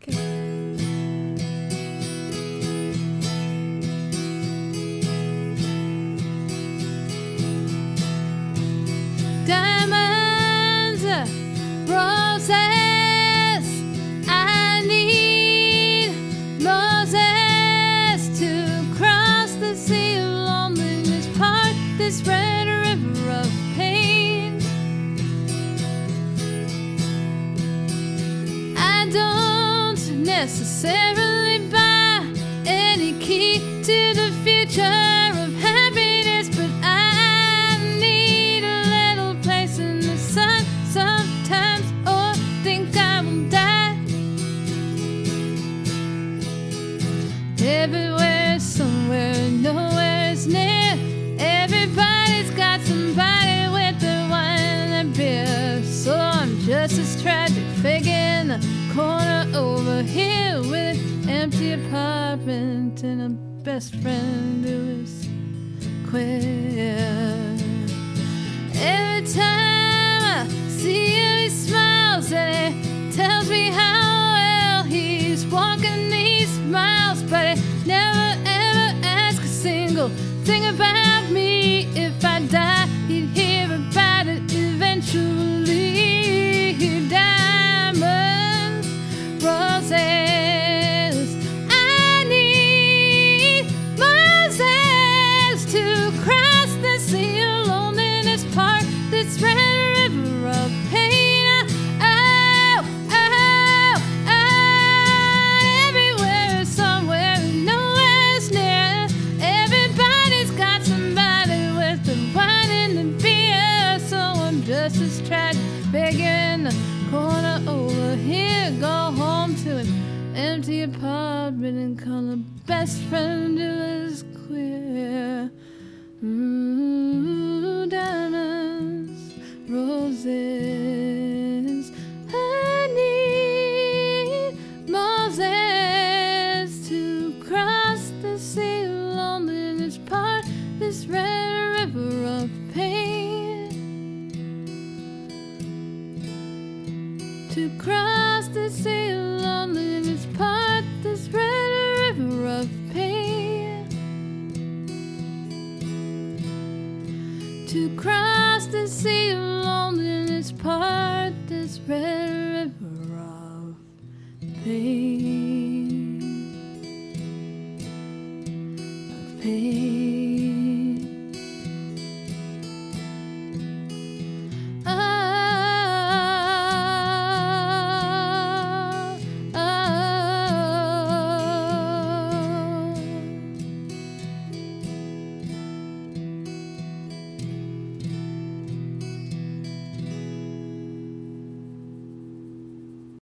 Diamonds, roses, I need Moses to cross the sea of loneliness, part this red river of pain. I don't necessarily buy any key to the future of happiness, but I need a little place in the sun sometimes, or think I will die. Everywhere, somewhere, nowhere is near. Everybody's got somebody with their wine and beer. So I'm just as tragic, figure in the corner over here with an empty apartment and a best friend who is queer. Every time I see him, he smiles and he tells me how well he's walking. He smiles, but he never ever asks a single thing about me. If I die, he'd hear about it eventually. Diamonds, roses, I need Moses to cross the sea of loneliness, part this red river of pain. Oh, oh, oh, everywhere, somewhere, nowhere's near. Everybody's got somebody with the wine and the beer. So I'm just as tragic, figure in the corner over here. Go home to an empty apartment and call a best friend who is queer. Diamonds, roses, I need Moses to cross the sea of loneliness, part this red river of pain. To cross the sea of loneliness, part this red river of pain. To cross the sea of loneliness, part this red river of pain.